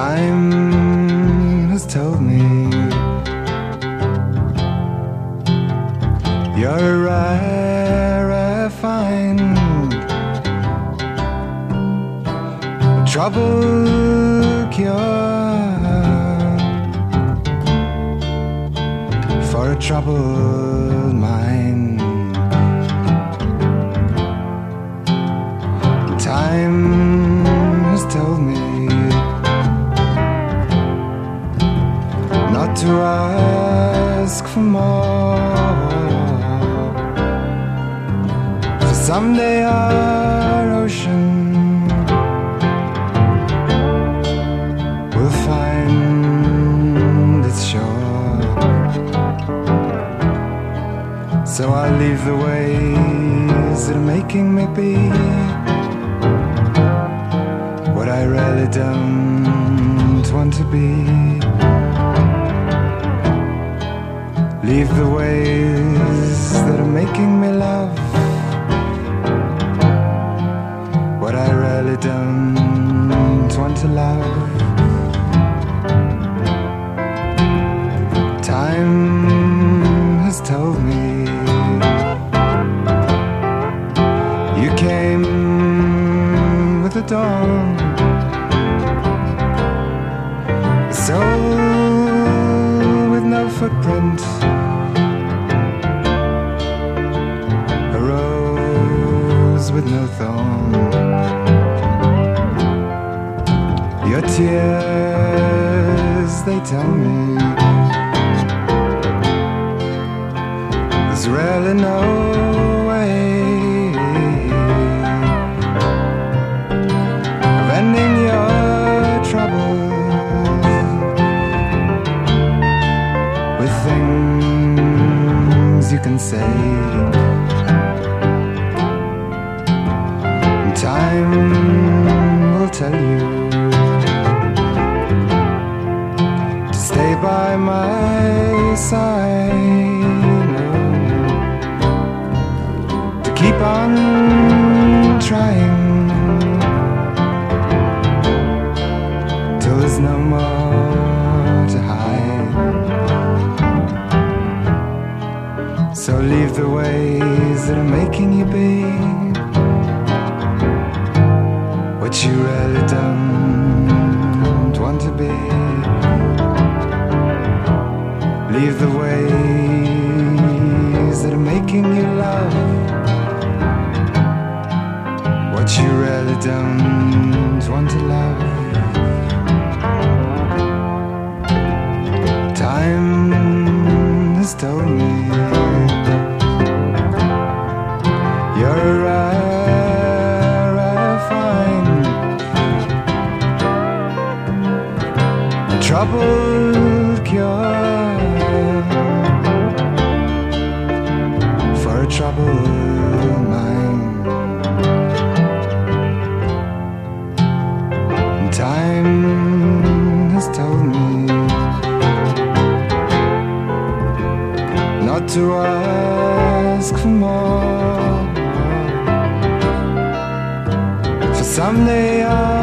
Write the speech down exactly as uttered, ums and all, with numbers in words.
Time has told me you're a rare, rare find, a trouble cure for a troubled mind. Time has told me not to ask for more, for someday our ocean will find its shore. So I'll leave the ways that are making me be what I really don't want to be. Leave the ways that are making me love what I really don't want to love. Time has told me you came with the dawn, a soul with no footprint, a rose with no thorn. Your tears, they tell me there's really no way of ending your troubles with things you can say. And time will tell you to stay by my side, to keep on trying till there's no more to hide. So leave the ways that are making you be what you really don't want to be. Leave the ways that are making you love what you really don't want to love. Time has told me you're a rare, rare find, a troubled cure for a troubled mind. And time has told me not to ask for more, for someday I